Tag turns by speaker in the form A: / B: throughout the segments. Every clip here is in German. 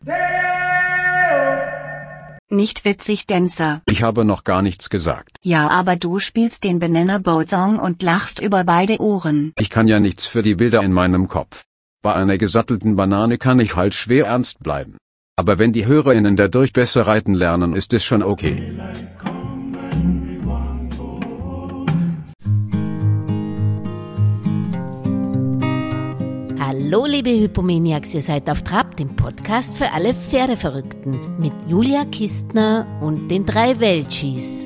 A: Nicht witzig, Dancer.
B: Ich habe noch gar nichts gesagt.
A: Ja, aber du spielst den Banana Boat Song und lachst über beide Ohren.
B: Ich kann ja nichts für die Bilder in meinem Kopf. Bei einer gesattelten Banane kann ich halt schwer ernst bleiben. Aber wenn die HörerInnen dadurch besser reiten lernen, ist es schon okay.
C: Hallo liebe Hypomaniacs, ihr seid auf Trab, dem Podcast für alle Pferdeverrückten mit Julia Kistner und den 3 Welchis.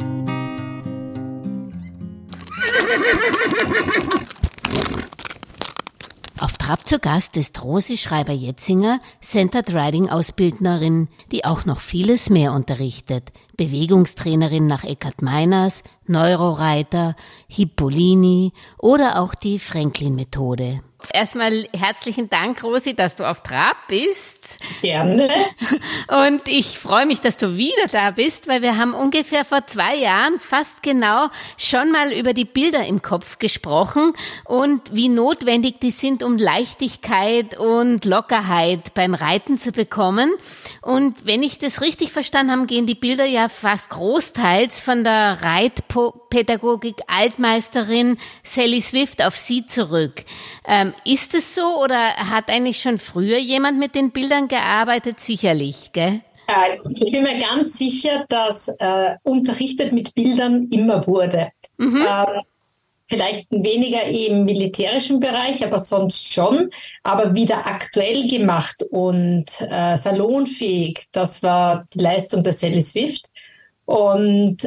C: Auf Trab zu Gast ist Rosi Schreiber-Jetzinger, Centered Riding Ausbildnerin, die auch noch vieles mehr unterrichtet. Bewegungstrainerin nach Eckhard Meiners, Neuroreiter, Hippolini oder auch die Franklin-Methode. Erstmal herzlichen Dank, Rosi, dass du auf Trab bist.
D: Gerne.
C: Und ich freue mich, dass du wieder da bist, weil wir haben ungefähr vor 2 Jahren fast genau schon mal über die Bilder im Kopf gesprochen und wie notwendig die sind, um Leichtigkeit und Lockerheit beim Reiten zu bekommen. Und wenn ich das richtig verstanden habe, gehen die Bilder ja fast großteils von der Reitpädagogik Altmeisterin Sally Swift auf sie zurück. Ist es so oder hat eigentlich schon früher jemand mit den Bildern gearbeitet? Sicherlich, gell?
D: Ich bin mir ganz sicher, dass unterrichtet mit Bildern immer wurde. Vielleicht weniger im militärischen Bereich, aber sonst schon. Aber wieder aktuell gemacht und salonfähig, das war die Leistung der Sally Swift. Und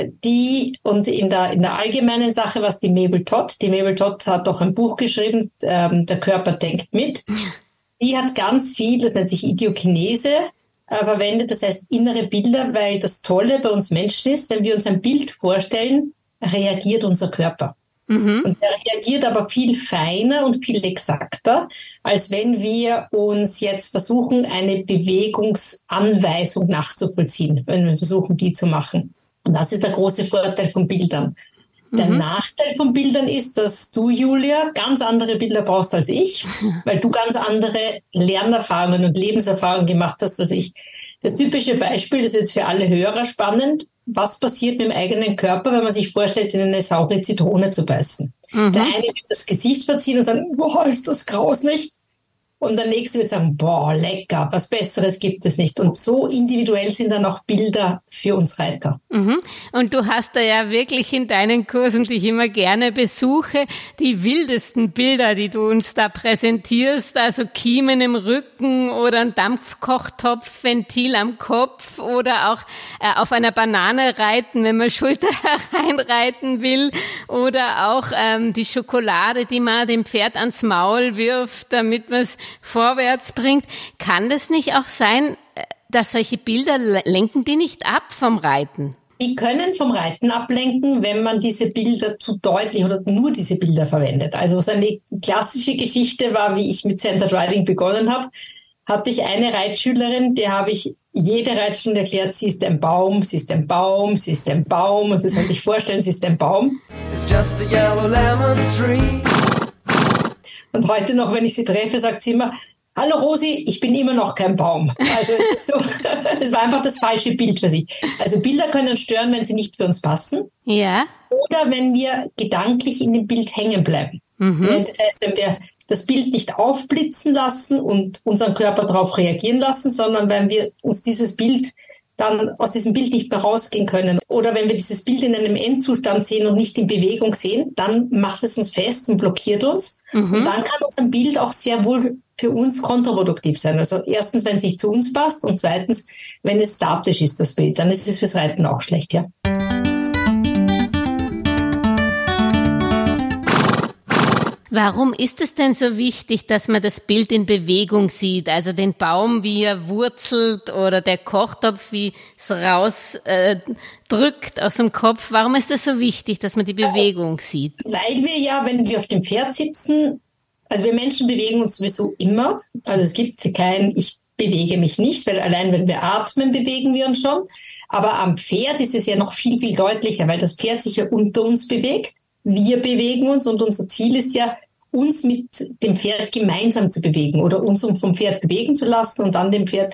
D: in der allgemeinen Sache, was die Mabel Todd hat doch ein Buch geschrieben, Der Körper denkt mit. Die hat ganz viel, das nennt sich Idiokinese, verwendet, das heißt innere Bilder, weil das Tolle bei uns Menschen ist, wenn wir uns ein Bild vorstellen, reagiert unser Körper. Und er reagiert aber viel feiner und viel exakter, als wenn wir uns jetzt versuchen, eine Bewegungsanweisung nachzuvollziehen, wenn wir versuchen, die zu machen. Und das ist der große Vorteil von Bildern. Der Nachteil von Bildern ist, dass du, Julia, ganz andere Bilder brauchst als ich, weil du ganz andere Lernerfahrungen und Lebenserfahrungen gemacht hast als ich. Das typische Beispiel ist jetzt für alle Hörer spannend. Was passiert mit dem eigenen Körper, wenn man sich vorstellt, in eine saure Zitrone zu beißen? Der eine wird das Gesicht verziehen und sagen, boah, ist das grauslich. Und der nächste wird sagen, boah, lecker, was Besseres gibt es nicht. Und so individuell sind dann auch Bilder für uns Reiter.
C: Und du hast da ja wirklich in deinen Kursen, die ich immer gerne besuche, die wildesten Bilder, die du uns da präsentierst, also Kiemen im Rücken oder ein Dampfkochtopf, Ventil am Kopf oder auch auf einer Banane reiten, wenn man Schulter hereinreiten will oder auch die Schokolade, die man dem Pferd ans Maul wirft, damit man es vorwärts bringt. Kann das nicht auch sein, dass solche Bilder lenken die nicht ab vom Reiten?
D: Die können vom Reiten ablenken, wenn man diese Bilder zu deutlich oder nur diese Bilder verwendet. Also so eine klassische Geschichte war, wie ich mit Centered Riding begonnen habe, hatte ich eine Reitschülerin, der habe ich jede Reitstunde erklärt, sie ist ein Baum, sie ist ein Baum, sie ist ein Baum. Und sie soll sich vorstellen, sie ist ein Baum. It's just a yellow lemon tree. Und heute noch, wenn ich sie treffe, sagt sie immer, hallo Rosi, ich bin immer noch kein Baum. Also es ist so, das war einfach das falsche Bild für sie. Also Bilder können stören, wenn sie nicht für uns passen.
C: Ja.
D: Oder wenn wir gedanklich in dem Bild hängen bleiben. Das heißt, wenn wir das Bild nicht aufblitzen lassen und unseren Körper darauf reagieren lassen, sondern wenn wir uns dieses Bild dann aus diesem Bild nicht mehr rausgehen können. Oder wenn wir dieses Bild in einem Endzustand sehen und nicht in Bewegung sehen, dann macht es uns fest und blockiert uns. Und dann kann unser Bild auch sehr wohl für uns kontraproduktiv sein. Also erstens, wenn es nicht zu uns passt und zweitens, wenn es statisch ist, das Bild, dann ist es fürs Reiten auch schlecht, ja.
C: Warum ist es denn so wichtig, dass man das Bild in Bewegung sieht? Also den Baum, wie er wurzelt oder der Kochtopf, wie es rausdrückt aus dem Kopf. Warum ist das so wichtig, dass man die Bewegung sieht?
D: Weil wir ja, wenn wir auf dem Pferd sitzen, also wir Menschen bewegen uns sowieso immer. Also es gibt kein Ich bewege mich nicht, weil allein wenn wir atmen, bewegen wir uns schon. Aber am Pferd ist es ja noch viel, viel deutlicher, weil das Pferd sich ja unter uns bewegt. Wir bewegen uns und unser Ziel ist ja, uns mit dem Pferd gemeinsam zu bewegen oder uns vom Pferd bewegen zu lassen und dann dem Pferd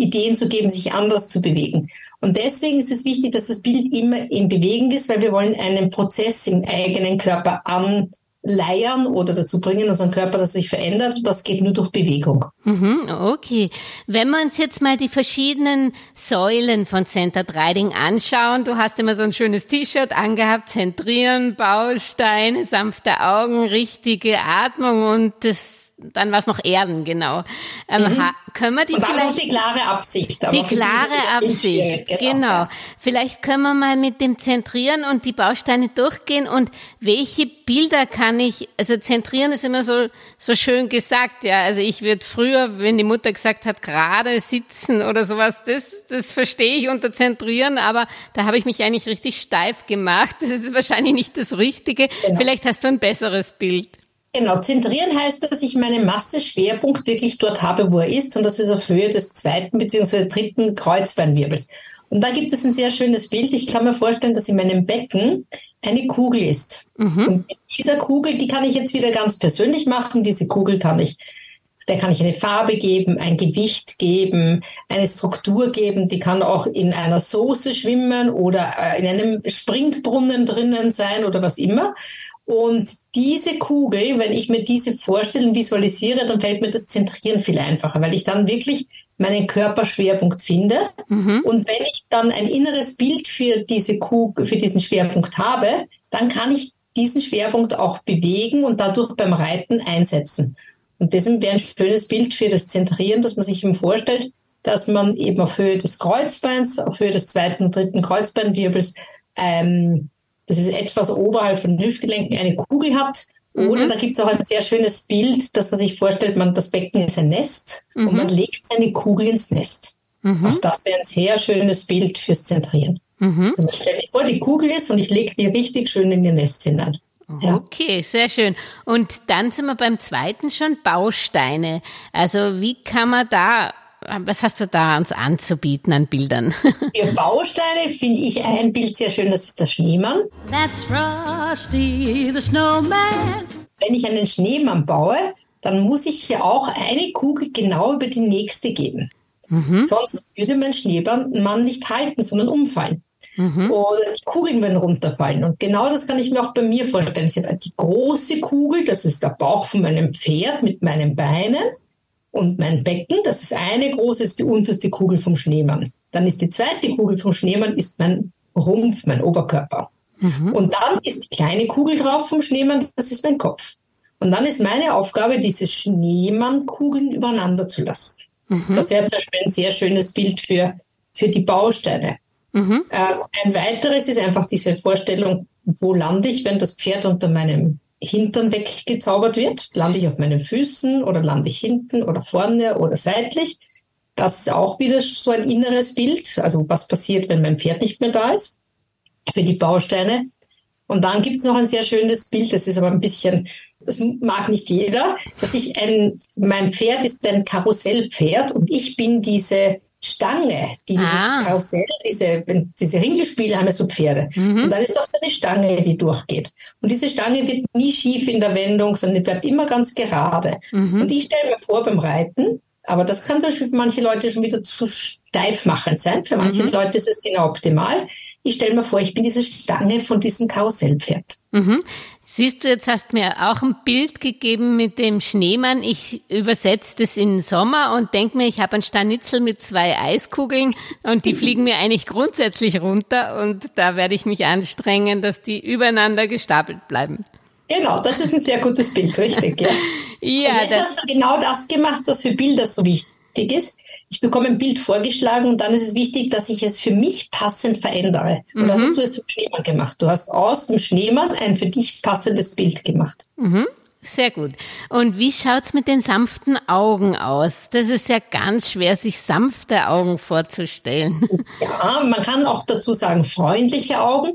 D: Ideen zu geben, sich anders zu bewegen. Und deswegen ist es wichtig, dass das Bild immer in Bewegung ist, weil wir wollen einen Prozess im eigenen Körper anleiern oder dazu bringen, unseren Körper, dass er sich verändert. Das geht nur durch Bewegung.
C: Okay. Wenn wir uns jetzt mal die verschiedenen Säulen von Centered Riding anschauen, du hast immer so ein schönes T-Shirt angehabt, Zentrieren, Bausteine, sanfte Augen, richtige Atmung und dann war es noch Erden, genau. Können wir die
D: und
C: vielleicht...
D: auch die klare Absicht. Aber
C: die klare Absicht, genau. Vielleicht können wir mal mit dem Zentrieren und die Bausteine durchgehen und welche Bilder kann ich, also Zentrieren ist immer so schön gesagt, ja. Also ich würde früher, wenn die Mutter gesagt hat, gerade sitzen oder sowas, das verstehe ich unter Zentrieren, aber da habe ich mich eigentlich richtig steif gemacht. Das ist wahrscheinlich nicht das Richtige. Genau. Vielleicht hast du ein besseres Bild.
D: Genau, zentrieren heißt, dass ich meinen Masseschwerpunkt wirklich dort habe, wo er ist. Und das ist auf Höhe des 2. bzw. 3. Kreuzbeinwirbels. Und da gibt es ein sehr schönes Bild. Ich kann mir vorstellen, dass in meinem Becken eine Kugel ist. Und mit dieser Kugel, die kann ich jetzt wieder ganz persönlich machen. Diese Kugel der kann ich eine Farbe geben, ein Gewicht geben, eine Struktur geben. Die kann auch in einer Soße schwimmen oder in einem Springbrunnen drinnen sein oder was immer. Und diese Kugel, wenn ich mir diese vorstelle und visualisiere, dann fällt mir das Zentrieren viel einfacher, weil ich dann wirklich meinen Körperschwerpunkt finde. Und wenn ich dann ein inneres Bild für diese Kugel, für diesen Schwerpunkt habe, dann kann ich diesen Schwerpunkt auch bewegen und dadurch beim Reiten einsetzen. Und deswegen wäre ein schönes Bild für das Zentrieren, dass man sich eben vorstellt, dass man eben auf Höhe des Kreuzbeins, auf Höhe des 2. und 3. Kreuzbeinwirbels, das ist etwas oberhalb von den Hüftgelenken, eine Kugel hat. Oder da gibt es auch ein sehr schönes Bild, dass man sich vorstellt, das Becken ist ein Nest und man legt seine Kugel ins Nest. Auch das wäre ein sehr schönes Bild fürs Zentrieren. Und man stellt sich vor, die Kugel ist und ich lege die richtig schön in ihr Nest hinein. Ja.
C: Okay, sehr schön. Und dann sind wir beim zweiten schon, Bausteine. Also wie kann man da, was hast du da uns anzubieten an Bildern?
D: Für Bausteine finde ich ein Bild sehr schön, das ist der Schneemann.
E: That's Frosty the Snowman.
D: Wenn ich einen Schneemann baue, dann muss ich ja auch eine Kugel genau über die nächste geben. Sonst würde mein Schneemann nicht halten, sondern umfallen. Oder die Kugeln werden runterfallen. Und genau das kann ich mir auch bei mir vorstellen. Ich habe die große Kugel, das ist der Bauch von meinem Pferd mit meinen Beinen und mein Becken. Das ist eine große, ist die unterste Kugel vom Schneemann. Dann ist die zweite Kugel vom Schneemann ist mein Rumpf, mein Oberkörper. Und dann ist die kleine Kugel drauf vom Schneemann, das ist mein Kopf. Und dann ist meine Aufgabe, diese Schneemannkugeln übereinander zu lassen. Das wäre zum Beispiel ein sehr schönes Bild für die Bausteine. Ein weiteres ist einfach diese Vorstellung, wo lande ich, wenn das Pferd unter meinem Hintern weggezaubert wird? Lande ich auf meinen Füßen oder lande ich hinten oder vorne oder seitlich? Das ist auch wieder so ein inneres Bild. Also was passiert, wenn mein Pferd nicht mehr da ist? Für die Bausteine. Und dann gibt es noch ein sehr schönes Bild, das ist aber ein bisschen, das mag nicht jeder, mein Pferd ist ein Karussellpferd und ich bin diese Stange, dieses Karussell, diese Ringelspiele haben ja so Pferde. Und dann ist auch so eine Stange, die durchgeht. Und diese Stange wird nie schief in der Wendung, sondern die bleibt immer ganz gerade. Und ich stelle mir vor beim Reiten, aber das kann zum Beispiel für manche Leute schon wieder zu steifmachend sein. Für manche Leute ist es genau optimal. Ich stelle mir vor, ich bin diese Stange von diesem Karussellpferd.
C: Siehst du, jetzt hast mir auch ein Bild gegeben mit dem Schneemann. Ich übersetze das in Sommer und denke mir, ich habe einen Scharnizel mit 2 Eiskugeln und die fliegen mir eigentlich grundsätzlich runter und da werde ich mich anstrengen, dass die übereinander gestapelt bleiben.
D: Genau, das ist ein sehr gutes Bild, richtig. Ja. Und jetzt hast du genau das gemacht, was für Bilder so wichtig ist. Ich bekomme ein Bild vorgeschlagen und dann ist es wichtig, dass ich es für mich passend verändere. Und das hast du jetzt für den Schneemann gemacht. Du hast aus dem Schneemann ein für dich passendes Bild gemacht.
C: Sehr gut. Und wie schaut's mit den sanften Augen aus? Das ist ja ganz schwer, sich sanfte Augen vorzustellen.
D: Ja, man kann auch dazu sagen, freundliche Augen.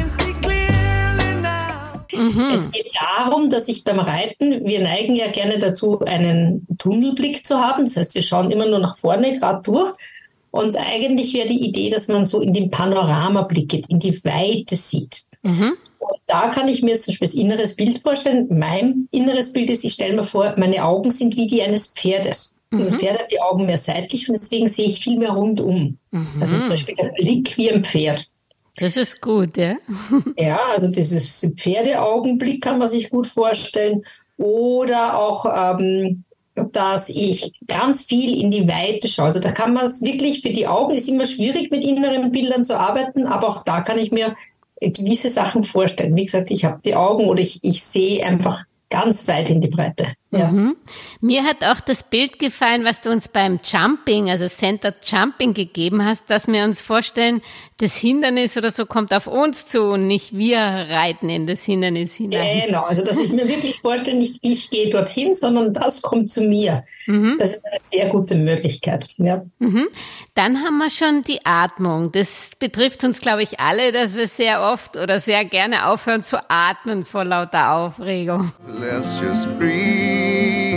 D: Es geht darum, dass ich beim Reiten, wir neigen ja gerne dazu, einen Tunnelblick zu haben. Das heißt, wir schauen immer nur nach vorne, gerade durch. Und eigentlich wäre die Idee, dass man so in den Panorama blickt, in die Weite sieht. Und da kann ich mir zum Beispiel das inneres Bild vorstellen. Mein inneres Bild ist, ich stelle mir vor, meine Augen sind wie die eines Pferdes. Das Pferd hat die Augen mehr seitlich und deswegen sehe ich viel mehr rundum. Also zum Beispiel der Blick wie ein Pferd.
C: Das ist gut, ja.
D: Ja, also dieses Pferdeaugenblick kann man sich gut vorstellen. Oder auch, dass ich ganz viel in die Weite schaue. Also da kann man es wirklich, für die Augen ist immer schwierig, mit inneren Bildern zu arbeiten, aber auch da kann ich mir gewisse Sachen vorstellen. Wie gesagt, ich habe die Augen oder ich sehe einfach ganz weit in die Breite. Ja.
C: Mir hat auch das Bild gefallen, was du uns beim Jumping, also Center Jumping gegeben hast, dass wir uns vorstellen, das Hindernis oder so kommt auf uns zu und nicht wir reiten in das Hindernis hinein.
D: Genau, also dass ich mir wirklich vorstelle, nicht ich gehe dorthin, sondern das kommt zu mir. Das ist eine sehr gute Möglichkeit. Ja.
C: Dann haben wir schon die Atmung. Das betrifft uns, glaube ich, alle, dass wir sehr oft oder sehr gerne aufhören zu atmen vor lauter Aufregung.
F: Let's just breathe.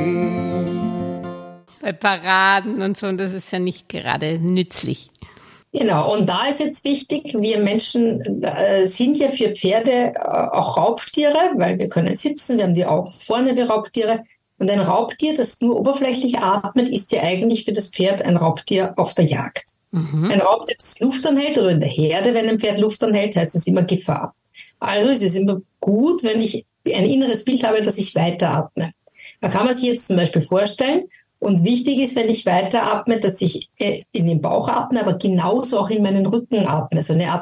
C: Bei Paraden und so, und das ist ja nicht gerade nützlich.
D: Genau, und da ist jetzt wichtig, wir Menschen sind ja für Pferde auch Raubtiere, weil wir können sitzen, wir haben die Augen vorne wie Raubtiere. Und ein Raubtier, das nur oberflächlich atmet, ist ja eigentlich für das Pferd ein Raubtier auf der Jagd. Ein Raubtier, das Luft anhält oder in der Herde, wenn ein Pferd Luft anhält, heißt es immer Gefahr. Also ist es immer gut, wenn ich ein inneres Bild habe, dass ich weiteratme. Da kann man sich jetzt zum Beispiel vorstellen, und wichtig ist, wenn ich weiteratme, dass ich in den Bauch atme, aber genauso auch in meinen Rücken atme. So eine Art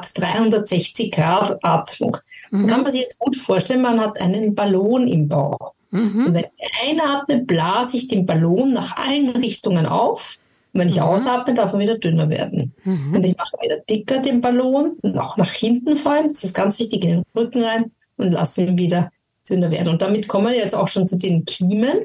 D: 360-Grad-Atmung. Da kann man sich jetzt gut vorstellen, man hat einen Ballon im Bauch. Und wenn ich einatme, blase ich den Ballon nach allen Richtungen auf. Und wenn ich ausatme, darf er wieder dünner werden. Und ich mache wieder dicker den Ballon, auch nach hinten vor allem, das ist ganz wichtig, in den Rücken rein und lasse ihn wieder dünner werden. Und damit kommen wir jetzt auch schon zu den Kiemen.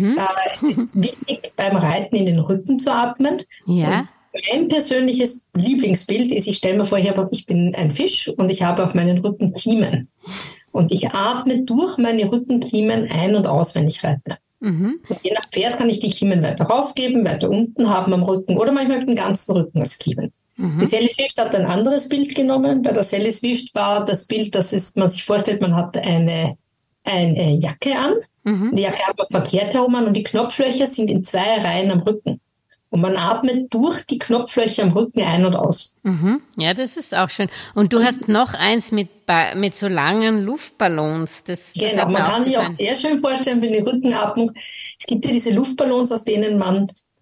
D: Es ist wichtig, beim Reiten in den Rücken zu atmen. Ja. Mein persönliches Lieblingsbild ist, ich stelle mir vor, ich bin ein Fisch und ich habe auf meinen Rücken Kiemen. Und ich atme durch meine Rückenkiemen ein und aus, wenn ich reite. Und je nach Pferd kann ich die Kiemen weiter raufgeben, weiter unten haben am Rücken oder manchmal den ganzen Rücken als Kiemen. Die Selliswicht hat ein anderes Bild genommen. Bei der Selliswicht war das Bild, man sich vorstellt, man hat eine Jacke an. Die Jacke hat man verkehrt herum an und die Knopflöcher sind in 2 Reihen am Rücken. Und man atmet durch die Knopflöcher am Rücken ein und aus.
C: Ja, das ist auch schön. Und du hast noch eins mit so langen Luftballons.
D: Genau, man kann sich auch sehr schön vorstellen für die Rückenatmung. Es gibt ja diese Luftballons, aus denen man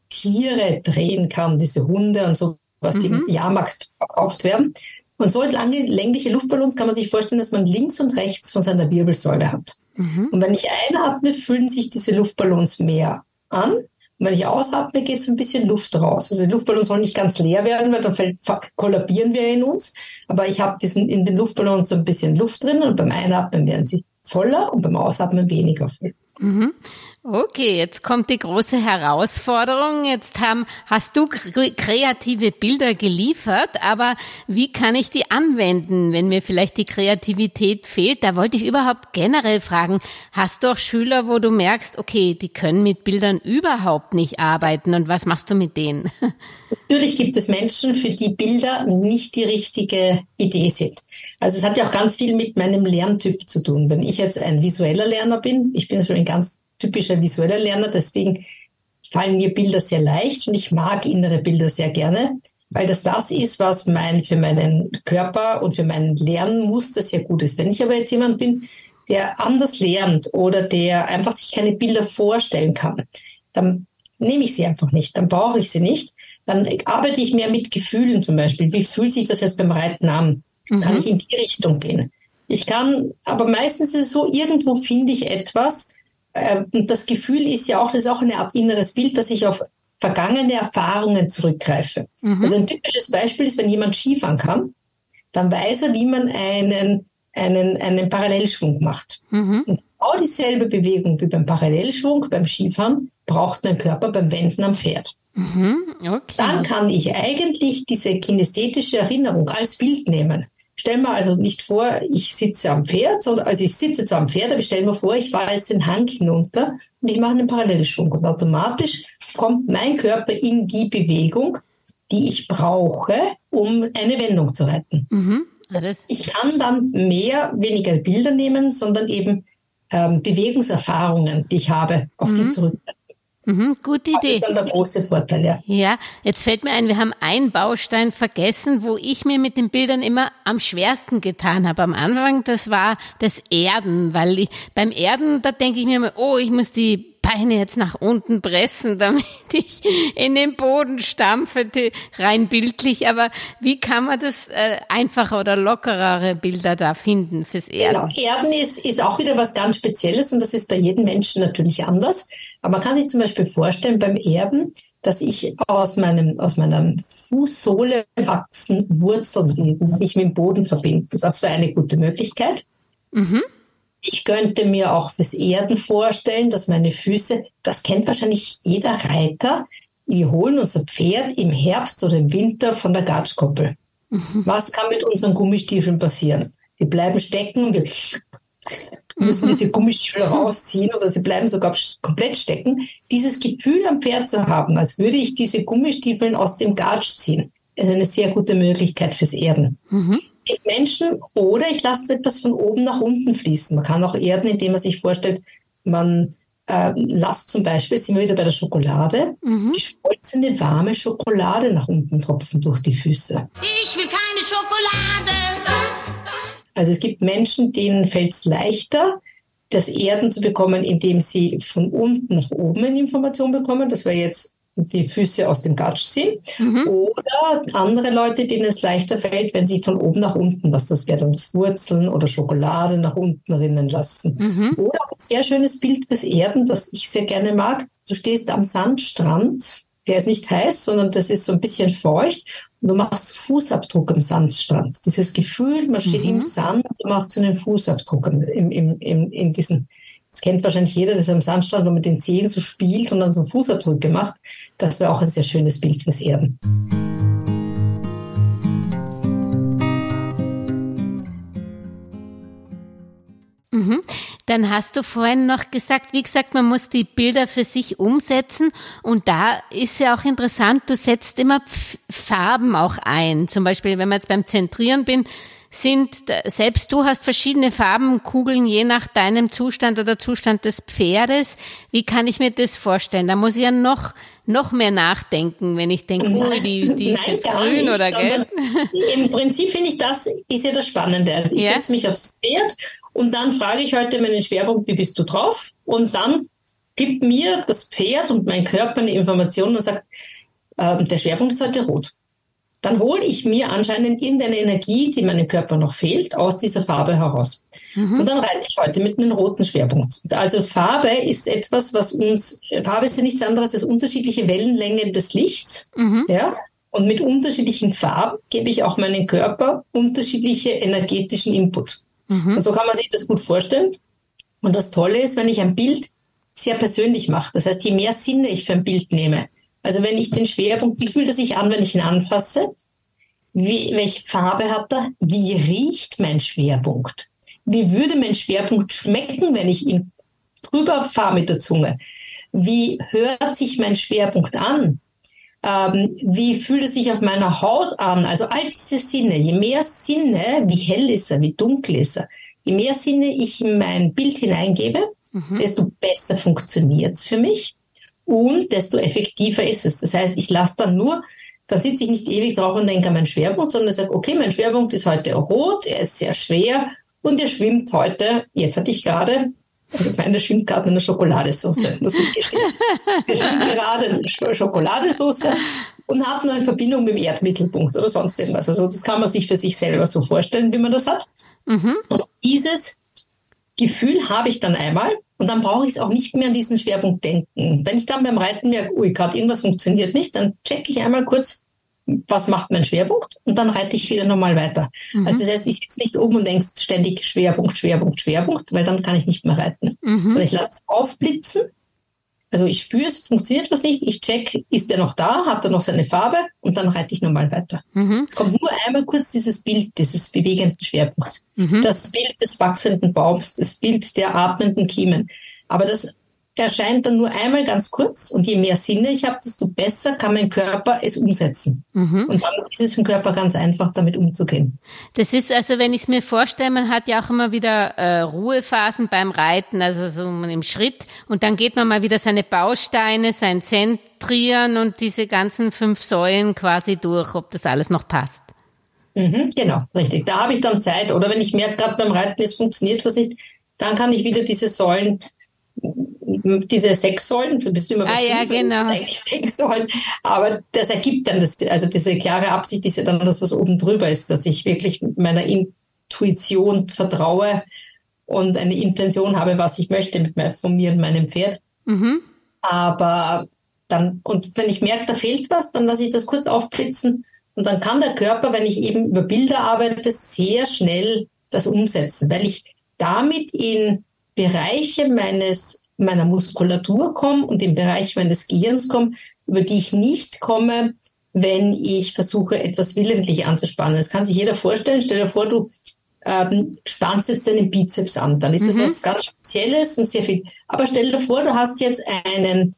D: Tiere drehen kann, diese Hunde und so, was die im Jahrmarkt verkauft werden. Und so lange längliche Luftballons kann man sich vorstellen, dass man links und rechts von seiner Wirbelsäule hat. Und wenn ich einatme, füllen sich diese Luftballons mehr an. Und wenn ich ausatme, geht so ein bisschen Luft raus. Also die Luftballons sollen nicht ganz leer werden, weil dann kollabieren wir in uns. Aber ich habe in den Luftballons so ein bisschen Luft drin und beim Einatmen werden sie voller und beim Ausatmen weniger voll.
C: Okay, jetzt kommt die große Herausforderung. Jetzt hast du kreative Bilder geliefert, aber wie kann ich die anwenden, wenn mir vielleicht die Kreativität fehlt? Da wollte ich überhaupt generell fragen, hast du auch Schüler, wo du merkst, okay, die können mit Bildern überhaupt nicht arbeiten und was machst du mit denen?
D: Natürlich gibt es Menschen, für die Bilder nicht die richtige Idee sind. Also es hat ja auch ganz viel mit meinem Lerntyp zu tun. Wenn ich jetzt ein visueller Lerner bin, ich bin schon ein ganz typischer visueller Lerner, deswegen fallen mir Bilder sehr leicht und ich mag innere Bilder sehr gerne, weil das ist, was für meinen Körper und für mein Lernmuster sehr gut ist. Wenn ich aber jetzt jemand bin, der anders lernt oder der einfach sich keine Bilder vorstellen kann, dann nehme ich sie einfach nicht, dann brauche ich sie nicht. Dann arbeite ich mehr mit Gefühlen zum Beispiel. Wie fühlt sich das jetzt beim Reiten an? Kann ich in die Richtung gehen? Aber meistens ist es so, irgendwo finde ich etwas. Und das Gefühl ist ja auch, das ist auch eine Art inneres Bild, dass ich auf vergangene Erfahrungen zurückgreife. Also ein typisches Beispiel ist, wenn jemand Skifahren kann, dann weiß er, wie man einen Parallelschwung macht. Und genau dieselbe Bewegung wie beim Parallelschwung, beim Skifahren, braucht mein Körper beim Wenden am Pferd. Okay. Dann kann ich eigentlich diese kinästhetische Erinnerung als Bild nehmen. Stell mir also nicht vor, ich sitze am Pferd, also ich sitze zwar am Pferd, aber ich stelle mir vor, ich fahre jetzt den Hang hinunter und ich mache einen Parallelschwung. Und automatisch kommt mein Körper in die Bewegung, die ich brauche, um eine Wendung zu reiten. Ich kann dann weniger Bilder nehmen, sondern eben Bewegungserfahrungen, die ich habe, auf die zurückgreifen.
C: Gute
D: Das
C: Idee.
D: ist dann der große Vorteil, ja.
C: Ja, jetzt fällt mir ein, wir haben einen Baustein vergessen, wo ich mir mit den Bildern immer am schwersten getan habe. Am Anfang, das war das Erden, weil beim Erden, da denke ich mir immer, oh, ich muss die Beine jetzt nach unten pressen, damit ich in den Boden stampfe, rein bildlich. Aber wie kann man das einfacher oder lockerere Bilder da finden fürs Erden?
D: Genau, Erden ist auch wieder was ganz Spezielles und das ist bei jedem Menschen natürlich anders. Aber man kann sich zum Beispiel vorstellen beim Erden, dass ich aus meiner Fußsohle wachsen Wurzeln, die sich mit dem Boden verbinden. Das wäre eine gute Möglichkeit. Ich könnte mir auch fürs Erden vorstellen, dass meine Füße, das kennt wahrscheinlich jeder Reiter, wir holen unser Pferd im Herbst oder im Winter von der Gatschkoppel. Was kann mit unseren Gummistiefeln passieren? Die bleiben stecken und wir müssen diese Gummistiefel rausziehen oder sie bleiben sogar komplett stecken. Dieses Gefühl am Pferd zu haben, als würde ich diese Gummistiefeln aus dem Gatsch ziehen, ist eine sehr gute Möglichkeit fürs Erden. Mit Menschen oder ich lasse etwas von oben nach unten fließen. Man kann auch erden, indem man sich vorstellt, man lasst zum Beispiel, sind wir wieder bei der Schokolade, geschmolzene warme Schokolade nach unten tropfen durch die Füße.
E: Ich will keine Schokolade.
D: Also es gibt Menschen, denen fällt es leichter, das Erden zu bekommen, indem sie von unten nach oben eine Information bekommen. Das wäre jetzt die Füße aus dem Gatsch ziehen. Oder andere Leute, denen es leichter fällt, wenn sie von oben nach unten, das wäre dann das Wurzeln oder Schokolade nach unten rinnen lassen. Oder ein sehr schönes Bild fürs Erden, das ich sehr gerne mag. Du stehst am Sandstrand, der ist nicht heiß, sondern das ist so ein bisschen feucht. Und du machst Fußabdruck am Sandstrand. Dieses Gefühl, man steht im Sand und macht so einen Fußabdruck in diesen. Das kennt wahrscheinlich jeder, das am Sandstrand, wo man mit den Zehen so spielt und dann so einen Fußabdruck gemacht. Das wäre auch ein sehr schönes Bild fürs Erden.
C: Dann hast du vorhin noch gesagt, wie gesagt, man muss die Bilder für sich umsetzen und da ist ja auch interessant, du setzt immer Farben auch ein. Zum Beispiel, wenn man jetzt beim Zentrieren bin, selbst du hast verschiedene Farbenkugeln, je nach deinem Zustand oder Zustand des Pferdes. Wie kann ich mir das vorstellen? Da muss ich ja noch mehr nachdenken, wenn ich denke, die ist jetzt grün oder gelb.
D: Im Prinzip finde ich, das ist ja das Spannende. Also ich setze mich aufs Pferd und dann frage ich heute meinen Schwerpunkt, wie bist du drauf? Und dann gibt mir das Pferd und mein Körper eine Information und sagt, der Schwerpunkt ist heute rot. Dann hole ich mir anscheinend irgendeine Energie, die meinem Körper noch fehlt, aus dieser Farbe heraus. Und dann reite ich heute mit einem roten Schwerpunkt. Also Farbe ist etwas, Farbe ist ja nichts anderes als unterschiedliche Wellenlängen des Lichts. Ja? Und mit unterschiedlichen Farben gebe ich auch meinem Körper unterschiedliche energetischen Input. Und so kann man sich das gut vorstellen. Und das Tolle ist, wenn ich ein Bild sehr persönlich mache. Das heißt, je mehr Sinne ich für ein Bild nehme, also wenn ich den Schwerpunkt, wie fühlt er sich an, wenn ich ihn anfasse? Welche Farbe hat er? Wie riecht mein Schwerpunkt? Wie würde mein Schwerpunkt schmecken, wenn ich ihn drüber fahre mit der Zunge? Wie hört sich mein Schwerpunkt an? Wie fühlt er sich auf meiner Haut an? Also all diese Sinne, je mehr Sinne, wie hell ist er, wie dunkel ist er, je mehr Sinne ich in mein Bild hineingebe, desto besser funktioniert es für mich. Und desto effektiver ist es. Das heißt, ich lasse dann sitze ich nicht ewig drauf und denke an meinen Schwerpunkt, sondern sage, okay, mein Schwerpunkt ist heute rot, er ist sehr schwer und er schwimmt heute, jetzt hatte ich gerade, also meine schwimmt gerade in einer Schokoladesauce, muss ich gestehen. Er schwimmt gerade in einer Schokoladesauce und hat nur eine Verbindung mit dem Erdmittelpunkt oder sonst irgendwas. Also das kann man sich für sich selber so vorstellen, wie man das hat. Und dieses Gefühl habe ich dann einmal und dann brauche ich es auch nicht mehr an diesen Schwerpunkt denken. Wenn ich dann beim Reiten merke, gerade irgendwas funktioniert nicht, dann checke ich einmal kurz, was macht mein Schwerpunkt und dann reite ich wieder normal weiter. Also das heißt, ich sitze nicht oben und denke ständig Schwerpunkt, Schwerpunkt, Schwerpunkt, weil dann kann ich nicht mehr reiten. Sondern ich lasse es aufblitzen. Also ich spüre, es funktioniert was nicht, ich check, ist er noch da, hat er noch seine Farbe und dann reite ich normal weiter. Es kommt nur einmal kurz dieses Bild, dieses bewegenden Schwerpunkts. Das Bild des wachsenden Baums, das Bild der atmenden Kiemen. Aber das erscheint dann nur einmal ganz kurz und je mehr Sinne ich habe, desto besser kann mein Körper es umsetzen. Und dann ist es im Körper ganz einfach, damit umzugehen.
C: Das ist also, wenn ich es mir vorstelle, man hat ja auch immer wieder Ruhephasen beim Reiten, also so im Schritt, und dann geht man mal wieder seine Bausteine, sein Zentrieren und diese ganzen 5 Säulen quasi durch, ob das alles noch passt.
D: Genau, richtig. Da habe ich dann Zeit. Oder wenn ich merke, gerade beim Reiten, es funktioniert was nicht, dann kann ich wieder diese Säulen, diese 6 Säulen, du bist immer bei 5,
C: ja, genau.
D: Eigentlich 6 Säulen, aber das ergibt dann das, also diese klare Absicht ist ja dann, dass was oben drüber ist, dass ich wirklich meiner Intuition vertraue und eine Intention habe, was ich möchte von mir und meinem Pferd. Aber dann, und wenn ich merke, da fehlt was, dann lasse ich das kurz aufblitzen und dann kann der Körper, wenn ich eben über Bilder arbeite, sehr schnell das umsetzen, weil ich damit in Bereiche meiner Muskulatur komme und im Bereich meines Gehirns komme, über die ich nicht komme, wenn ich versuche, etwas willentlich anzuspannen. Das kann sich jeder vorstellen. Stell dir vor, du spannst jetzt deinen Bizeps an. Dann ist das was ganz Spezielles und sehr viel. Aber stell dir vor, du hast jetzt einen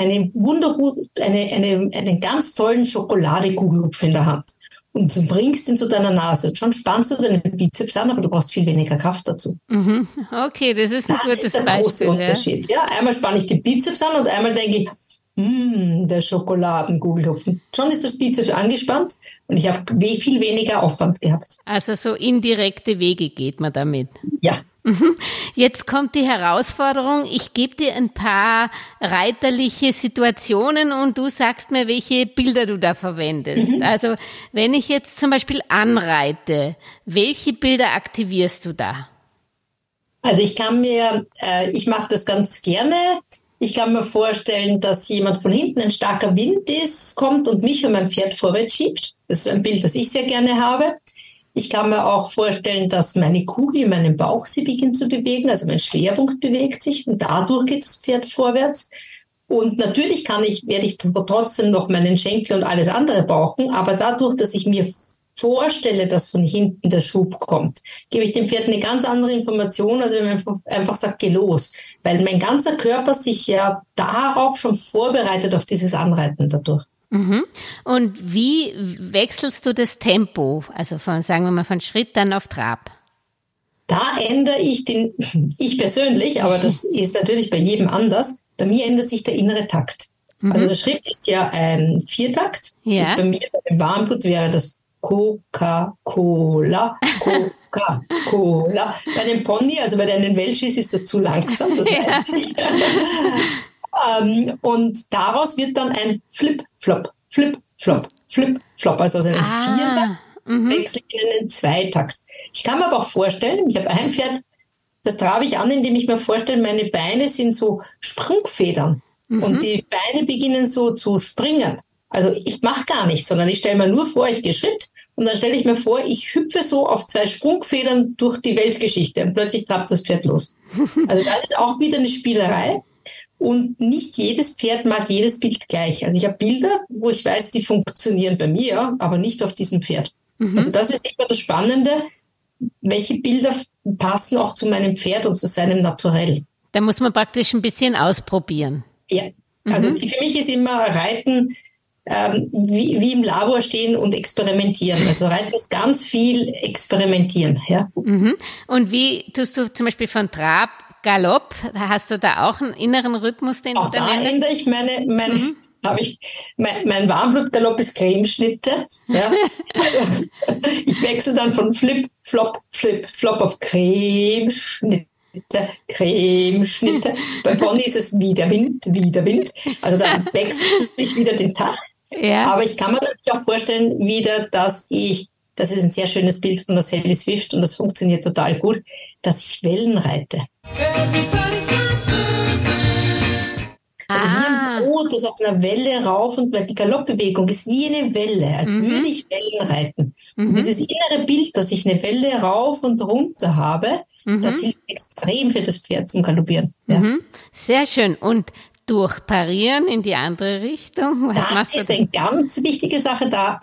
D: ganz tollen Schokoladekugelhupf in der Hand und du bringst ihn zu deiner Nase. Schon spannst du deinen Bizeps an, aber du brauchst viel weniger Kraft dazu.
C: Okay, das ist ein gutes Beispiel. Das ist der große Unterschied.
D: Ja, einmal spanne ich den Bizeps an und einmal denke ich, der Schokoladenkugelhupfen. Schon ist das Bizeps angespannt und ich habe viel weniger Aufwand gehabt.
C: Also so indirekte Wege geht man damit.
D: Ja.
C: Jetzt kommt die Herausforderung, ich gebe dir ein paar reiterliche Situationen und du sagst mir, welche Bilder du da verwendest. Also wenn ich jetzt zum Beispiel anreite, welche Bilder aktivierst du da?
D: Also ich mache das ganz gerne. Ich kann mir vorstellen, dass jemand von hinten, ein starker Wind kommt und mich und mein Pferd vorwärts schiebt. Das ist ein Bild, das ich sehr gerne habe. Ich kann mir auch vorstellen, dass meine Kugel in meinem Bauch sie beginnt zu bewegen, also mein Schwerpunkt bewegt sich und dadurch geht das Pferd vorwärts. Und natürlich werde ich trotzdem noch meinen Schenkel und alles andere brauchen, aber dadurch, dass ich mir vorstelle, dass von hinten der Schub kommt, gebe ich dem Pferd eine ganz andere Information, als wenn man einfach sagt, geh los. Weil mein ganzer Körper sich ja darauf schon vorbereitet, auf dieses Anreiten dadurch.
C: Und wie wechselst du das Tempo? Also sagen wir mal von Schritt dann auf Trab.
D: Da ändere ich ich persönlich, aber das ist natürlich bei jedem anders. Bei mir ändert sich der innere Takt. Also der Schritt ist ja ein Viertakt. Das ist bei mir, beim Warmblut wäre das Coca-Cola. Bei dem Pony, also bei deinen Welshis ist das zu langsam, das weiß ich. Und daraus wird dann ein Flip-Flop, Flip-Flop, Flip-Flop. Also aus einem Viertakt wechsle ich in einen Zweitakt. Ich kann mir aber auch vorstellen, ich habe ein Pferd, das trabe ich an, indem ich mir vorstelle, meine Beine sind so Sprungfedern und die Beine beginnen so zu springen. Also ich mache gar nichts, sondern ich stelle mir nur vor, ich gehe Schritt und dann stelle ich mir vor, ich hüpfe so auf 2 Sprungfedern durch die Weltgeschichte und plötzlich trabt das Pferd los. Also das ist auch wieder eine Spielerei. Und nicht jedes Pferd mag jedes Bild gleich. Also ich habe Bilder, wo ich weiß, die funktionieren bei mir, aber nicht auf diesem Pferd. Also das ist immer das Spannende, welche Bilder passen auch zu meinem Pferd und zu seinem Naturell.
C: Da muss man praktisch ein bisschen ausprobieren.
D: Ja, also für mich ist immer Reiten wie im Labor stehen und experimentieren. Also Reiten ist ganz viel experimentieren. Ja.
C: Und wie tust du zum Beispiel von Trab, Galopp, hast du da auch einen inneren Rhythmus, den
D: auch
C: du da
D: ändere ich mein Warmblutgalopp ist Cremeschnitte. Ja. Also, ich wechsle dann von Flip, Flop auf Cremeschnitte. Beim Pony ist es wieder Wind. Also da wechselt sich wieder den Tag. Ja. Aber ich kann mir natürlich auch vorstellen wieder, das ist ein sehr schönes Bild von der Sally Swift und das funktioniert total gut, dass ich Wellen reite. Also wie ein Boot, das auf einer Welle rauf und weil die Galoppbewegung ist wie eine Welle, als würde ich Wellen reiten. Und dieses innere Bild, dass ich eine Welle rauf und runter habe, das hilft extrem für das Pferd zum Galoppieren. Ja.
C: Sehr schön. Und durchparieren in die andere Richtung?
D: Das ist eine ganz wichtige Sache da.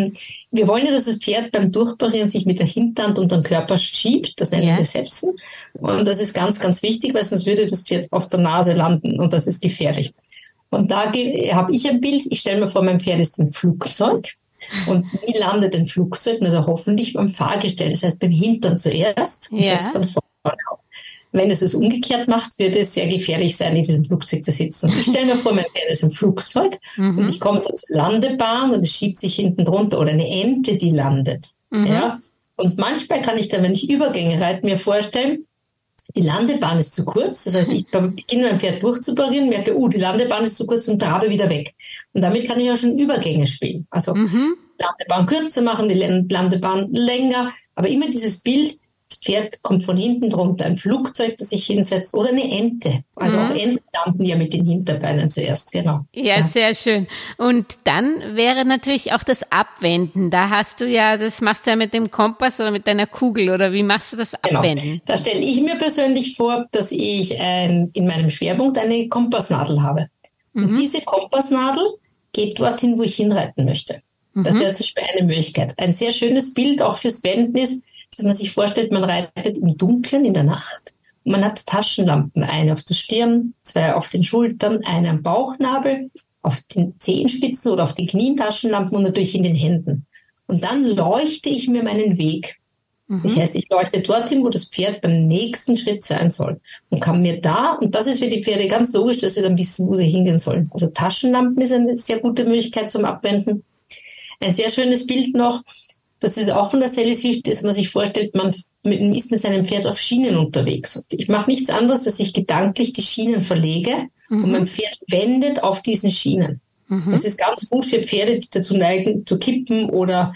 D: Wir wollen ja, dass das Pferd beim Durchparieren sich mit der Hinterhand und dem Körper schiebt. Das nennen wir Setzen. Und das ist ganz, ganz wichtig, weil sonst würde das Pferd auf der Nase landen und das ist gefährlich. Und da habe ich ein Bild. Ich stelle mir vor, mein Pferd ist ein Flugzeug. Und wie landet ein Flugzeug? Na, hoffentlich beim Fahrgestell. Das heißt, beim Hintern zuerst und setzt dann vorne auf. Wenn es umgekehrt macht, wird es sehr gefährlich sein, in diesem Flugzeug zu sitzen. Und ich stelle mir vor, mein Pferd ist ein Flugzeug und ich komme zur Landebahn und es schiebt sich hinten drunter oder eine Ente, die landet. Ja? Und manchmal kann ich dann, wenn ich Übergänge reite, mir vorstellen, die Landebahn ist zu kurz. Das heißt, ich beginne mein Pferd durchzuparieren, merke, die Landebahn ist zu kurz und trabe wieder weg. Und damit kann ich auch schon Übergänge spielen. Also Landebahn kürzer machen, die Landebahn länger, aber immer dieses Bild, das Pferd kommt von hinten drunter, ein Flugzeug, das sich hinsetzt oder eine Ente. Also auch Enten landen ja mit den Hinterbeinen zuerst, genau.
C: Ja, sehr schön. Und dann wäre natürlich auch das Abwenden. Da das machst du ja mit dem Kompass oder mit deiner Kugel oder wie machst du das Abwenden?
D: Genau. Da stelle ich mir persönlich vor, dass ich in meinem Schwerpunkt eine Kompassnadel habe. Und diese Kompassnadel geht dorthin, wo ich hinreiten möchte. Das wäre zum Beispiel eine Möglichkeit. Ein sehr schönes Bild auch fürs Wenden ist, dass man sich vorstellt, man reitet im Dunkeln in der Nacht und man hat Taschenlampen, eine auf der Stirn, zwei auf den Schultern, eine am Bauchnabel, auf den Zehenspitzen oder auf den Knien Taschenlampen und natürlich in den Händen. Und dann leuchte ich mir meinen Weg. Das heißt, ich leuchte dorthin, wo das Pferd beim nächsten Schritt sein soll und kann mir und das ist für die Pferde ganz logisch, dass sie dann wissen, wo sie hingehen sollen. Also Taschenlampen ist eine sehr gute Möglichkeit zum Abwenden. Ein sehr schönes Bild noch, das ist auch von der Sellis-Sicht, dass man sich vorstellt, man ist mit seinem Pferd auf Schienen unterwegs. Und ich mache nichts anderes, dass ich gedanklich die Schienen verlege und mein Pferd wendet auf diesen Schienen. Das ist ganz gut für Pferde, die dazu neigen, zu kippen oder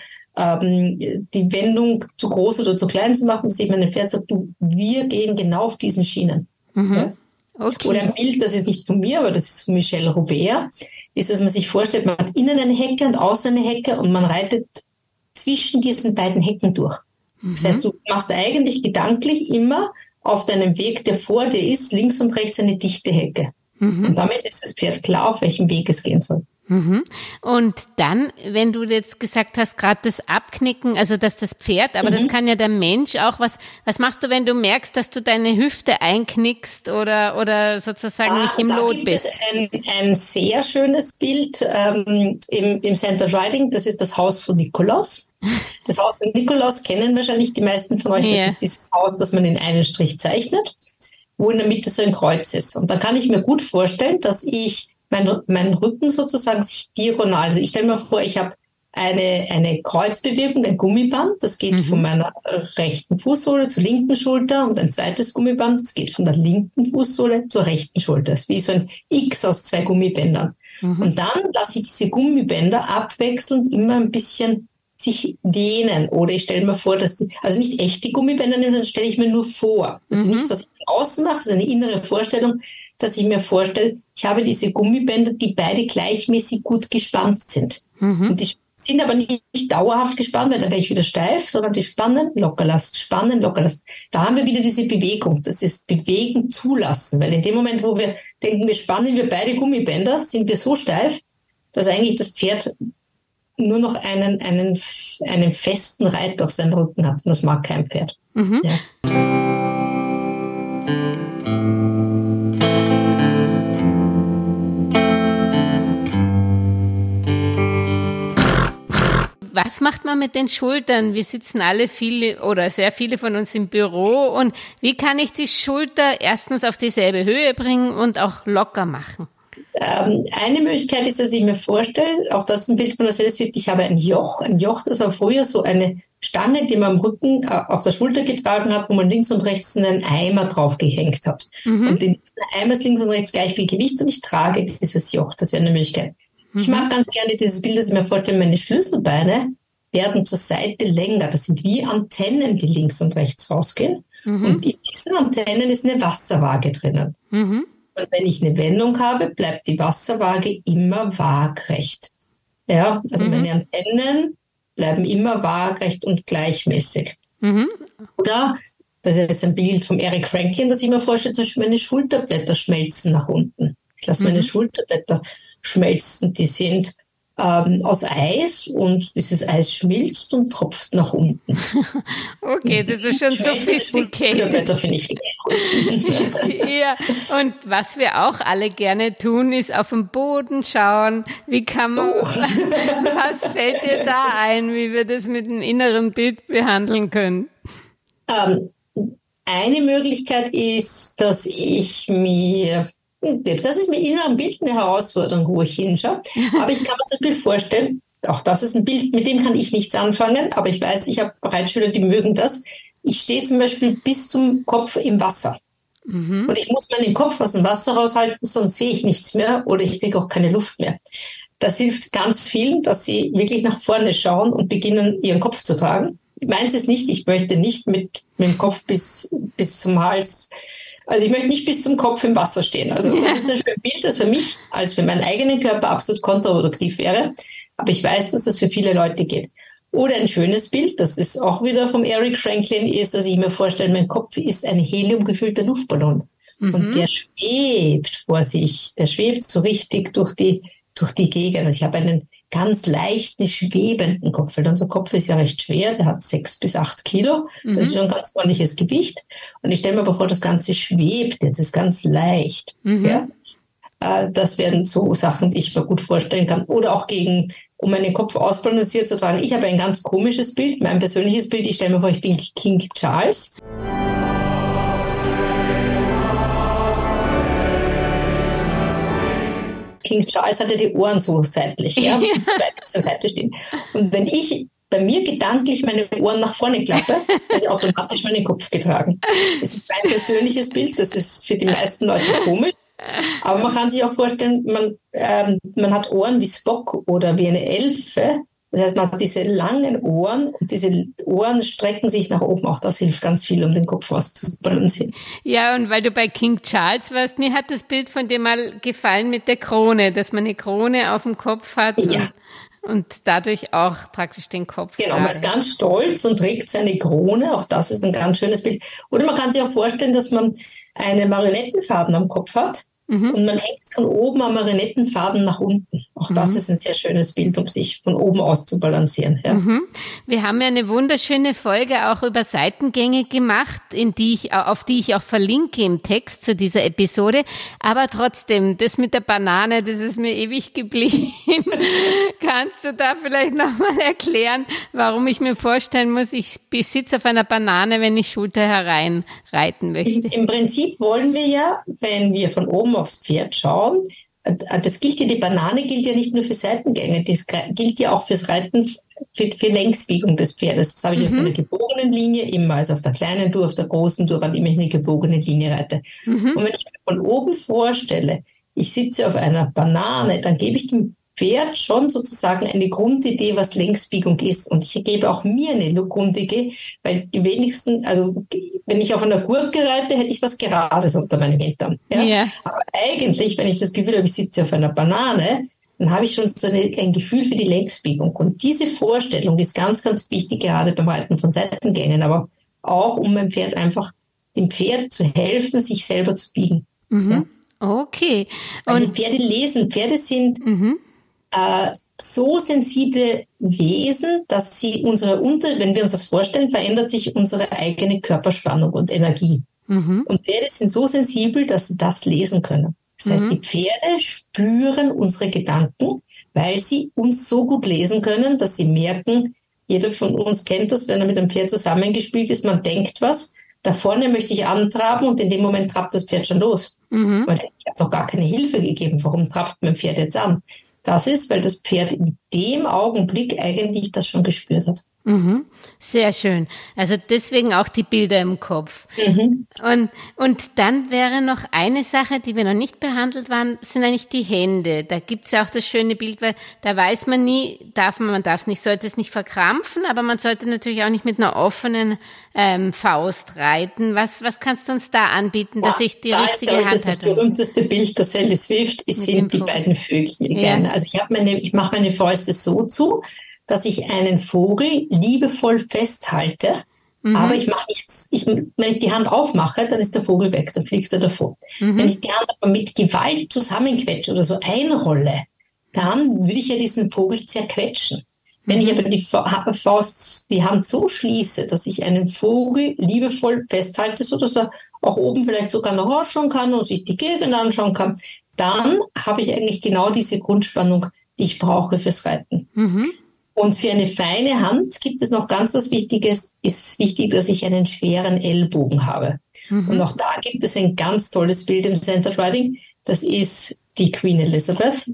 D: die Wendung zu groß oder zu klein zu machen, dass ich meinem Pferd sage, wir gehen genau auf diesen Schienen. Ja? Okay. Oder ein Bild, das ist nicht von mir, aber das ist von Michel Robert, ist, dass man sich vorstellt, man hat innen eine Hecke und außen eine Hecke und man reitet zwischen diesen beiden Hecken durch. Das heißt, du machst eigentlich gedanklich immer auf deinem Weg, der vor dir ist, links und rechts eine dichte Hecke. Und damit ist das Pferd klar, auf welchem Weg es gehen soll.
C: Und dann, wenn du jetzt gesagt hast, gerade das Abknicken, also dass das Pferd, aber das kann ja der Mensch auch, was machst du, wenn du merkst, dass du deine Hüfte einknickst oder sozusagen nicht im Lot bist?
D: Da gibt es ein sehr schönes Bild im Center Riding, das ist das Haus von Nikolaus. Das Haus von Nikolaus kennen wahrscheinlich die meisten von euch, das ist dieses Haus, das man in einen Strich zeichnet, wo in der Mitte so ein Kreuz ist. Und da kann ich mir gut vorstellen, dass mein Rücken sozusagen sich diagonal, also ich stelle mir vor, ich habe eine Kreuzbewegung, ein Gummiband, das geht von meiner rechten Fußsohle zur linken Schulter und ein zweites Gummiband, das geht von der linken Fußsohle zur rechten Schulter. Das ist wie so ein X aus zwei Gummibändern. Und dann lasse ich diese Gummibänder abwechselnd immer ein bisschen sich dehnen. Oder ich stelle mir vor, dass also nicht echte Gummibänder nehmen, sondern stelle ich mir nur vor. Das ist nichts, was ich außen mache, das ist eine innere Vorstellung, dass ich mir vorstelle, ich habe diese Gummibänder, die beide gleichmäßig gut gespannt sind. Und die sind aber nicht dauerhaft gespannt, weil dann wäre ich wieder steif, sondern die spannen, locker lassen, spannen, locker lassen. Da haben wir wieder diese Bewegung, das ist Bewegen zulassen, weil in dem Moment, wo wir denken, wir spannen wir beide Gummibänder, sind wir so steif, dass eigentlich das Pferd nur noch einen festen Reit auf seinen Rücken hat. Und das mag kein Pferd. Ja.
C: Was macht man mit den Schultern? Wir sitzen sehr viele von uns im Büro. Und wie kann ich die Schulter erstens auf dieselbe Höhe bringen und auch locker machen?
D: Eine Möglichkeit ist, dass ich mir vorstelle, auch das ist ein Bild von der Sellis-Sicht, ich habe ein Joch. Ein Joch, das war früher so eine Stange, die man am Rücken auf der Schulter getragen hat, wo man links und rechts einen Eimer drauf gehängt hat. Und den Eimer ist links und rechts gleich viel Gewicht und ich trage dieses Joch. Das wäre eine Möglichkeit. Ich mag ganz gerne dieses Bild, dass ich mir vorstelle, meine Schlüsselbeine werden zur Seite länger. Das sind wie Antennen, die links und rechts rausgehen. Und in diesen Antennen ist eine Wasserwaage drinnen. Und wenn ich eine Wendung habe, bleibt die Wasserwaage immer waagrecht. Ja, also meine Antennen bleiben immer waagrecht und gleichmäßig. Oder, das ist jetzt ein Bild vom Eric Franklin, das ich mir vorstelle, zum Beispiel meine Schulterblätter schmelzen nach unten. Ich lasse meine Schulterblätter schmelzen. Die sind aus Eis und dieses Eis schmilzt und tropft nach unten.
C: Okay, das ist schon sophisticated.
D: Schulterblätter finde ich
C: Ja, und was wir auch alle gerne tun, ist auf den Boden schauen. Wie kann man, was fällt dir da ein, wie wir das mit dem inneren Bild behandeln können?
D: Eine Möglichkeit ist, dass ich mir inneren Bild eine Herausforderung, wo ich hinschaue. Aber ich kann mir zum Beispiel vorstellen, auch das ist ein Bild, mit dem kann ich nichts anfangen, aber ich weiß, ich habe Reitschüler, die mögen das. Ich stehe zum Beispiel bis zum Kopf im Wasser. Und ich muss meinen Kopf aus dem Wasser raushalten, sonst sehe ich nichts mehr oder ich kriege auch keine Luft mehr. Das hilft ganz vielen, dass sie wirklich nach vorne schauen und beginnen, ihren Kopf zu tragen. Meins ist nicht, ich möchte nicht mit dem Kopf bis zum Hals. Also ich möchte nicht bis zum Kopf im Wasser stehen. Also das ist ein Bild, das für mich als für meinen eigenen Körper absolut kontraproduktiv wäre. Aber ich weiß, dass das für viele Leute geht. Oder ein schönes Bild, das ist auch wieder vom Eric Franklin, ist, dass ich mir vorstelle, mein Kopf ist ein heliumgefüllter Luftballon. Und der schwebt vor sich. Der schwebt so richtig durch die Gegend. Also ich habe einen ganz leichten, schwebenden Kopf, weil unser Kopf ist ja recht schwer, der hat 6 bis 8 Kilo, das ist schon ein ganz ordentliches Gewicht. Und ich stelle mir aber vor, das Ganze schwebt, jetzt ist ganz leicht. Ja? Das wären so Sachen, die ich mir gut vorstellen kann. Oder auch um meinen Kopf ausbalanciert zu tragen. Ich habe ein ganz komisches Bild, mein persönliches Bild, ich stelle mir vor, ich bin King Charles. King Charles hatte die Ohren so seitlich, ja, zur Seite stehen. Und wenn ich bei mir gedanklich meine Ohren nach vorne klappe, werde ich automatisch meinen Kopf getragen. Das ist mein persönliches Bild, das ist für die meisten Leute komisch. Aber man kann sich auch vorstellen, man hat Ohren wie Spock oder wie eine Elfe. Das heißt, man hat diese langen Ohren und diese Ohren strecken sich nach oben. Auch das hilft ganz viel, um den Kopf auszubalancieren.
C: Ja, und weil du bei King Charles warst, mir hat das Bild von dir mal gefallen mit der Krone, dass man eine Krone auf dem Kopf hat und dadurch auch praktisch den Kopf.
D: Genau, man ist ganz stolz und trägt seine Krone. Auch das ist ein ganz schönes Bild. Oder man kann sich auch vorstellen, dass man einen Marionettenfaden am Kopf hat. Und man hängt von oben am Marionettenfaden nach unten. Auch das ist ein sehr schönes Bild, um sich von oben aus zu balancieren. Ja.
C: Wir haben ja eine wunderschöne Folge auch über Seitengänge gemacht, auf die ich auch verlinke im Text zu dieser Episode. Aber trotzdem, das mit der Banane, das ist mir ewig geblieben. Kannst du da vielleicht nochmal erklären, warum ich mir vorstellen muss, ich sitze auf einer Banane, wenn ich Schulter hereinreiten möchte?
D: Im Prinzip wollen wir ja, wenn wir von oben aufs Pferd schauen, die Banane gilt ja nicht nur für Seitengänge, das gilt ja auch fürs Reiten, für Längsbiegung des Pferdes. Das habe ich auf einer gebogenen Linie immer, also auf der kleinen Tour, auf der großen Tour, wann immer ich eine gebogene Linie reite. Und wenn ich mir von oben vorstelle, ich sitze auf einer Banane, dann gebe ich dem Pferd schon sozusagen eine Grundidee, was Längsbiegung ist. Und ich gebe auch mir eine Grundidee, weil die wenigsten, also wenn ich auf einer Gurke reite, hätte ich was Gerades unter meinem Hintern. Ja? Aber eigentlich, wenn ich das Gefühl habe, ich sitze auf einer Banane, dann habe ich schon so ein Gefühl für die Längsbiegung. Und diese Vorstellung ist ganz, ganz wichtig, gerade beim Reiten von Seitengängen, aber auch, um dem Pferd zu helfen, sich selber zu biegen. Ja?
C: Okay.
D: Weil die Pferde sind so sensible Wesen, dass sie wenn wir uns das vorstellen, verändert sich unsere eigene Körperspannung und Energie. Und Pferde sind so sensibel, dass sie das lesen können. Das heißt, die Pferde spüren unsere Gedanken, weil sie uns so gut lesen können, dass sie merken, jeder von uns kennt das, wenn er mit einem Pferd zusammengespielt ist, man denkt was, da vorne möchte ich antraben und in dem Moment trabt das Pferd schon los. Weil ich habe doch gar keine Hilfe gegeben, warum trabt mein Pferd jetzt an? Das ist, weil das Pferd in dem Augenblick eigentlich das schon gespürt hat.
C: Sehr schön. Also deswegen auch die Bilder im Kopf. Und dann wäre noch eine Sache, die wir noch nicht behandelt waren, sind eigentlich die Hände. Da gibt's ja auch das schöne Bild, weil da weiß man nie, sollte es nicht verkrampfen, aber man sollte natürlich auch nicht mit einer offenen Faust reiten. Was kannst du uns da anbieten, dass ich die richtige Hand habe?
D: Das berühmteste Bild der Sally Swift sind die beiden Vögelchen. Ja. Also ich mache meine Fäuste so zu, dass ich einen Vogel liebevoll festhalte Aber ich mache nichts. Wenn ich die Hand aufmache, dann ist der Vogel weg, dann fliegt er davon. Wenn ich die Hand aber mit Gewalt zusammenquetsche oder so einrolle, dann würde ich ja diesen Vogel zerquetschen. Wenn ich aber die Hand so schließe, dass ich einen Vogel liebevoll festhalte, so dass er auch oben vielleicht sogar noch rausschauen kann und sich die Gegend anschauen kann, dann habe ich eigentlich genau diese Grundspannung, die ich brauche fürs Reiten. Und für eine feine Hand gibt es noch ganz was Wichtiges. Es ist wichtig, dass ich einen schweren Ellbogen habe. Und auch da gibt es ein ganz tolles Bild im Centered Riding. Das ist die Queen Elizabeth.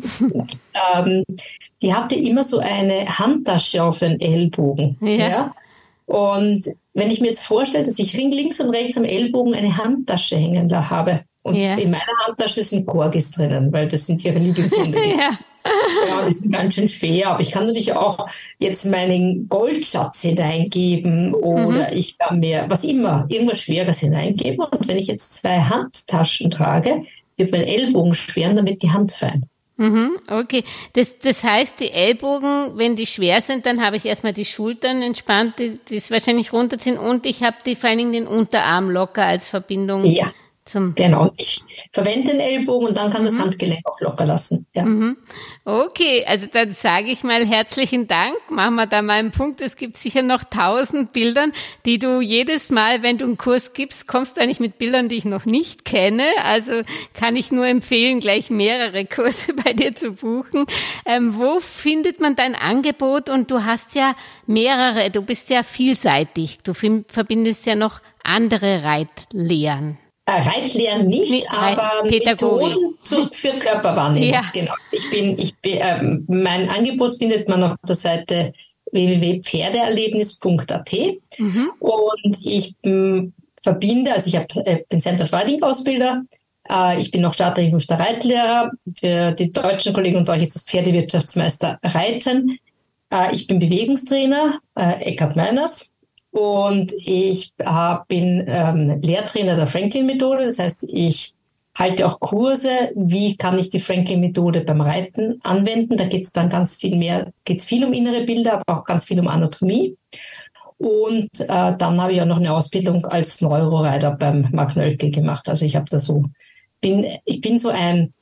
D: Die hatte immer so eine Handtasche auf den Ellbogen. Ja? Und wenn ich mir jetzt vorstelle, dass ich links und rechts am Ellbogen eine Handtasche hängen da habe, und in meiner Handtasche sind Corgis drinnen, weil das sind ihre Lieblingshunde. Ja, die sind ganz schön schwer, aber ich kann natürlich auch jetzt meinen Goldschatz hineingeben oder ich kann mir irgendwas Schweres hineingeben. Und wenn ich jetzt 2 Handtaschen trage, wird mein Ellbogen schwer und dann wird die Hand fein.
C: Okay, das heißt, die Ellbogen, wenn die schwer sind, dann habe ich erstmal die Schultern entspannt, die es wahrscheinlich runterziehen und ich habe vor allen Dingen den Unterarm locker als Verbindung.
D: Ja. Genau, ich verwende den Ellbogen und dann kann das Handgelenk auch locker lassen. Ja.
C: Okay, also dann sage ich mal herzlichen Dank. Machen wir da mal einen Punkt. Es gibt sicher noch 1000 Bildern, die du jedes Mal, wenn du einen Kurs gibst, kommst du eigentlich mit Bildern, die ich noch nicht kenne. Also kann ich nur empfehlen, gleich mehrere Kurse bei dir zu buchen. Wo findet man dein Angebot? Und du hast ja mehrere, du bist ja vielseitig. Du verbindest ja noch andere Reitlehren.
D: Reitlehren nicht, aber Methoden für Körperwahrnehmung. Ja. Genau. Mein Angebot findet man auf der Seite www.pferdeerlebnis.at und ich verbinde, also ich bin Centered Riding Ausbilder, ich bin noch staatlich der Reitlehrer, für die deutschen Kollegen und euch ist das Pferdewirtschaftsmeister Reiten. Ich bin Bewegungstrainer, Eckhard Meiners. Und ich bin Lehrtrainer der Franklin-Methode. Das heißt, ich halte auch Kurse, wie kann ich die Franklin-Methode beim Reiten anwenden. Da geht es dann geht's viel um innere Bilder, aber auch ganz viel um Anatomie. Und dann habe ich auch noch eine Ausbildung als Neuroreiter beim Mark Nölke gemacht. Also ich bin so ein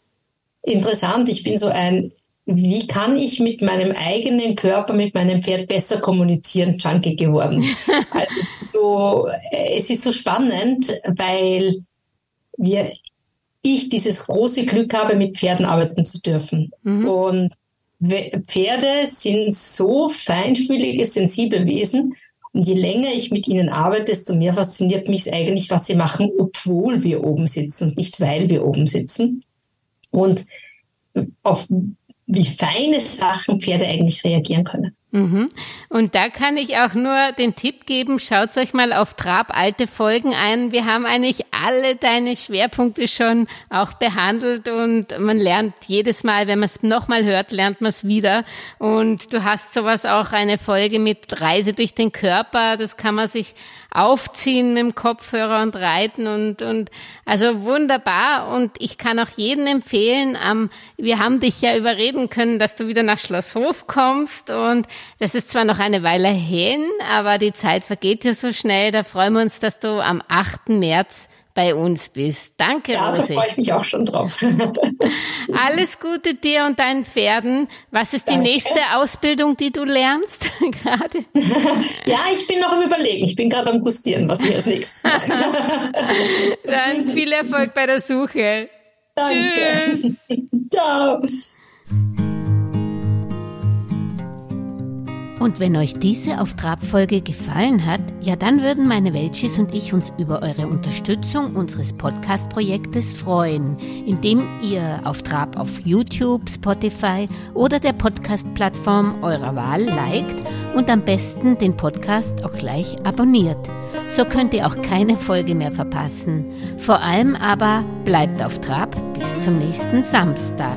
D: wie kann ich mit meinem eigenen Körper, mit meinem Pferd besser kommunizieren, Junkie geworden. Also es ist so spannend, weil ich dieses große Glück habe, mit Pferden arbeiten zu dürfen. Und Pferde sind so feinfühlige, sensible Wesen. Und je länger ich mit ihnen arbeite, desto mehr fasziniert mich eigentlich, was sie machen, obwohl wir oben sitzen und nicht, weil wir oben sitzen. Und auf wie feine Sachen Pferde eigentlich reagieren können.
C: Und da kann ich auch nur den Tipp geben, schaut euch mal auf Trab alte Folgen ein. Wir haben eigentlich alle deine Schwerpunkte schon auch behandelt und man lernt jedes Mal, wenn man es nochmal hört, lernt man es wieder. Und du hast sowas auch, eine Folge mit Reise durch den Körper, das kann man sich aufziehen mit dem Kopfhörer und reiten und also wunderbar. Und ich kann auch jedem empfehlen, wir haben dich ja überreden können, dass du wieder nach Schloss Hof kommst und das ist zwar noch eine Weile hin, aber die Zeit vergeht ja so schnell. Da freuen wir uns, dass du am 8. März bei uns bist. Danke,
D: ja,
C: Rosi.
D: Da freue ich mich auch schon drauf.
C: Alles Gute dir und deinen Pferden. Was ist die nächste Ausbildung, die du lernst gerade?
D: Ja, ich bin noch am Überlegen. Ich bin gerade am Gustieren, was ich als nächstes mache.
C: Dann viel Erfolg bei der Suche.
D: Danke. Tschüss. Ciao.
C: Und wenn euch diese Auf Trab-Folge gefallen hat, ja dann würden meine Welchis und ich uns über eure Unterstützung unseres Podcast-Projektes freuen, indem ihr Auf Trab auf YouTube, Spotify oder der Podcast-Plattform eurer Wahl liked und am besten den Podcast auch gleich abonniert. So könnt ihr auch keine Folge mehr verpassen. Vor allem aber bleibt auf Trab bis zum nächsten Samstag.